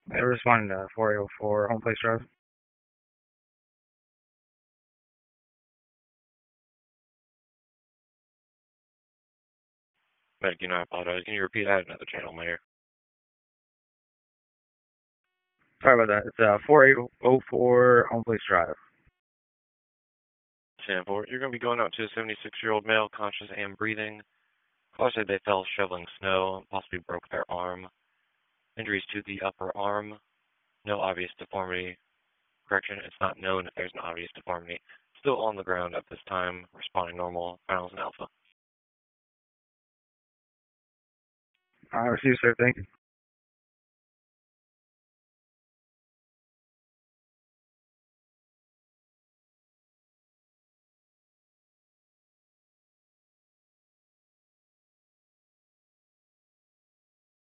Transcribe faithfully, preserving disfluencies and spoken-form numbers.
I responded to four eight oh four Home Place Drive. Medic, you know, I apologize. Can you repeat that? Another channel, Mayor. Sorry about that. It's uh, four eight oh four Home Place Drive. ten four, you're going to be going out to a seventy-six-year-old male, conscious and breathing. Caller said they fell shoveling snow and possibly broke their arm. Injuries to the upper arm. No obvious deformity. Correction, it's not known if there's an obvious deformity. Still on the ground at this time, responding normal. Finals and Alpha. I received, sir. Thank you.